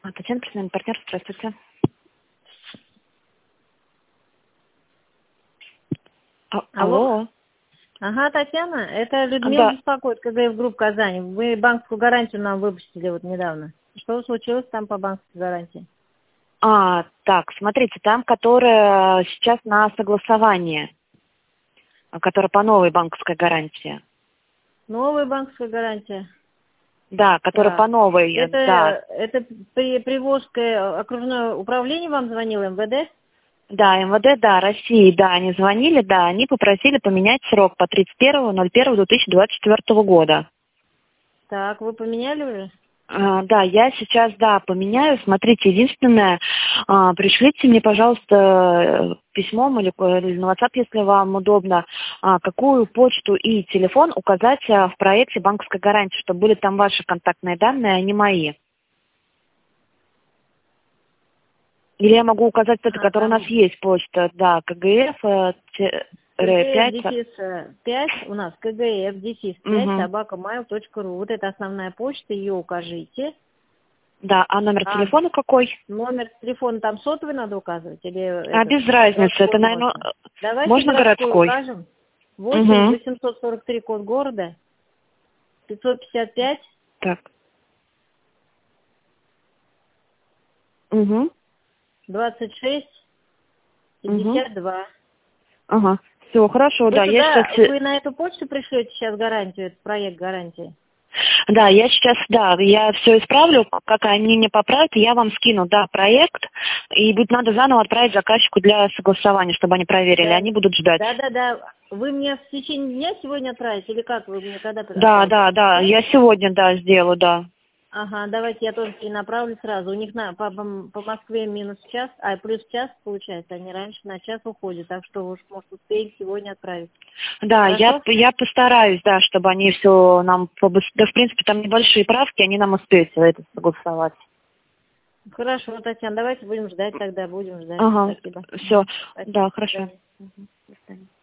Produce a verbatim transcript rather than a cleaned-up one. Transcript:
Татьяна, персональный партнер, здравствуйте. А- Алло. Алло. Ага, Татьяна, это Людмила Да. беспокоит, КГФ Групп Казань. Вы банковскую гарантию нам выпустили вот недавно. Что случилось там по банковской гарантии? А, так, смотрите, там, которая сейчас на согласовании, а, которая по новой банковской гарантии. Новая банковская гарантия. Да, которая по Так. новой, Это, да. это при Приволжское окружное управление вам звонило, МВД? Да, МВД, да, России, да, они звонили, да, они попросили поменять срок по тридцать первого ноль первого две тысячи двадцать четвёртого года. Так, вы поменяли уже? А, Да, я сейчас, да, поменяю. Смотрите, единственное, а, пришлите мне, пожалуйста, э, письмом или, по- или на WhatsApp, если вам удобно, а, какую почту и телефон указать а, в проекте банковской гарантии, чтобы были там ваши контактные данные, а не мои. Или я могу указать это, А, которая у нас там есть почта, да, КГФ, э, те- ре КГФ пять. дефис пять, у нас КГФ дефис пять Угу. собака mail точка ру. Вот это основная почта, ее укажите. Да, а номер А телефона какой? номер телефона там сотовый надо указывать или А этот без разницы, это, городской наверное, можно? Давайте можно городской городской. укажем. восемь Угу. восемьсот сорок три код города, пятьсот пятьдесят пять, Так. Угу. двадцать шесть, Угу. пятьдесят два. Ага. Все, хорошо, Вы да. Я сейчас, туда, э, вы на эту почту пришлете сейчас гарантию, этот проект гарантии? да, я сейчас, да, я все исправлю, как они мне поправят, я вам скину, да, проект, и будет надо заново отправить заказчику для согласования, чтобы они проверили, Да, они будут ждать. да, да, да. Вы мне в течение дня сегодня отправите или как? Вы мне когда Да, отправите? да, да, Сейчас? я сегодня, да, сделаю, да. Ага, давайте я тоже перенаправлю сразу. У них на, по, по, по Москве минус час, а плюс час получается, они раньше на час уходят, так что вы уж, может, успеете сегодня отправить. Да, я, Хорошо? я постараюсь, да, чтобы они все нам, побыс- да, в принципе, там небольшие правки, они нам успеют всё это согласовать. Хорошо, Татьяна, давайте будем ждать тогда, будем ждать. Ага, Спасибо. все, Спасибо. да, До хорошо. свидания. Мгм. До свидания.